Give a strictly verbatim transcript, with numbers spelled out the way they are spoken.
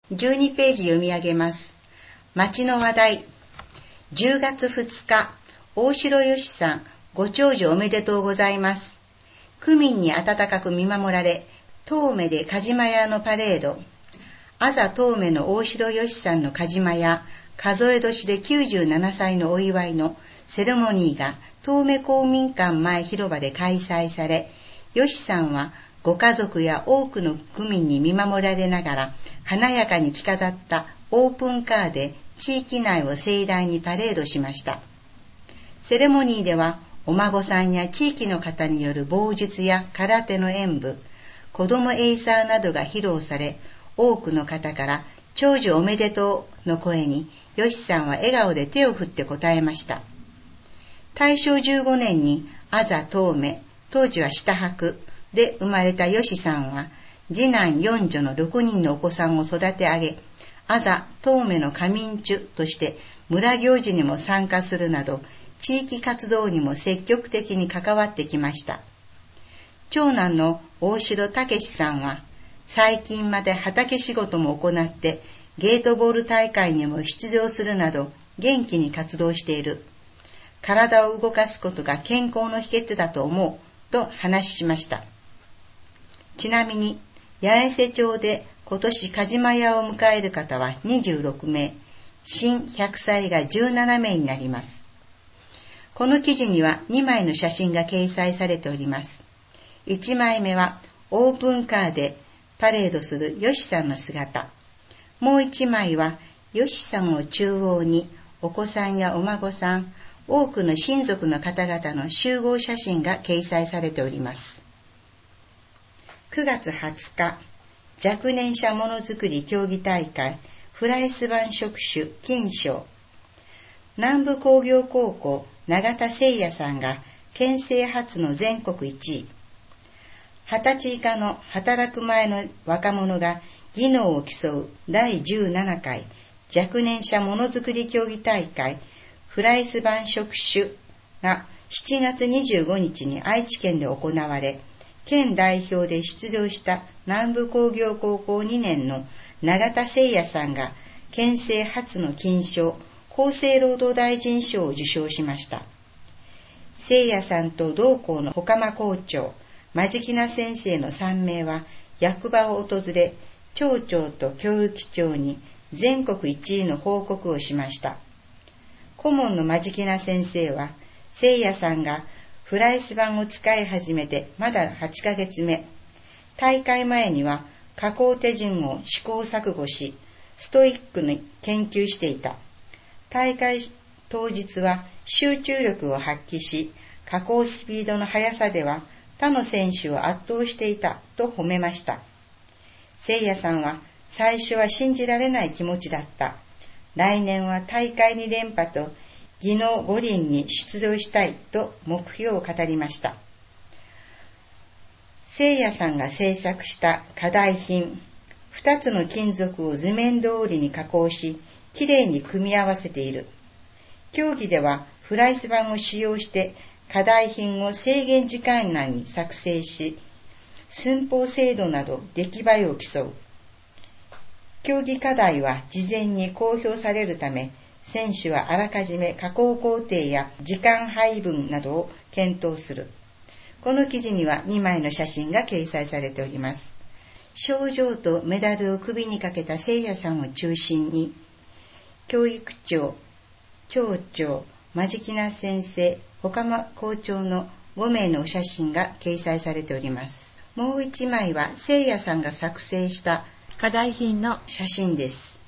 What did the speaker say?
じゅうにページ読み上げます。町の話題。じゅうがつふつか、大城よしさん、ご長寿おめでとうございます。区民に温かく見守られ、遠目で梶間屋のパレード。あざ遠目の大城よしさんの梶間屋、数え年できゅうじゅうななさいのお祝いのセレモニーが遠目公民館前広場で開催され、よしさんはご家族や多くの区民に見守られながら華やかに着飾ったオープンカーで地域内を盛大にパレードしました。セレモニーではお孫さんや地域の方による棒術や空手の演舞、子供エイサーなどが披露され、多くの方から長寿おめでとうの声によしさんは笑顔で手を振って応えました。たいしょうじゅうごねんにあざ遠目、当時は下白で生まれたよしさんは、次男四女のろくにんのお子さんを育て上げ、あざ遠目の仮眠中として村行事にも参加するなど、地域活動にも積極的に関わってきました。長男の大城武さんは、最近まで畑仕事も行って、ゲートボール大会にも出場するなど、元気に活動している。体を動かすことが健康の秘訣だと思う、と話しました。ちなみに、八重瀬町で今年梶間屋を迎える方はにじゅうろくめい、新ひゃくさいがじゅうななめいになります。この記事にはにまいの写真が掲載されております。いちまいめはオープンカーでパレードするよしさんの姿。もういちまいはよしさんを中央にお子さんやお孫さん、多くの親族の方々の集合写真が掲載されております。くがつはつか、若年者ものづくり競技大会フライス版職種金賞。南部工業高校永田誠也さんが県政初の全国いちい。はたち以下の働く前の若者が技能を競うだいじゅうななかい若年者ものづくり競技大会フライス版職種がしちがつにじゅうごにちに愛知県で行われ、県代表で出場した南部工業高校にねんの永田誠也さんが県政初の金賞、厚生労働大臣賞を受賞しました。誠也さんと同校の岡間校長、間地木先生のさんめいは役場を訪れ、町長と教育長に全国いちいの報告をしました。顧問の間地木先生は、誠也さんがフライス版を使い始めてまだはちかげつめ、大会前には加工手順を試行錯誤し、ストイックに研究していた。大会当日は集中力を発揮し、加工スピードの速さでは他の選手を圧倒していたと褒めました。誠也さんは最初は信じられない気持ちだった。来年は大会に連覇と技能五輪に出場したいと目標を語りました。誠也さんが制作した課題品、二つの金属を図面通りに加工し、きれいに組み合わせている。競技ではフライス版を使用して課題品を制限時間内に作成し、寸法精度など出来栄えを競う。競技課題は事前に公表されるため、選手はあらかじめ加工工程や時間配分などを検討する。この記事にはにまいの写真が掲載されております。賞状とメダルを首にかけた誠也さんを中心に、教育長、町長、間地木先生、岡間校長のごめいのお写真が掲載されております。もういちまいは誠也さんが作成した課題品の写真です。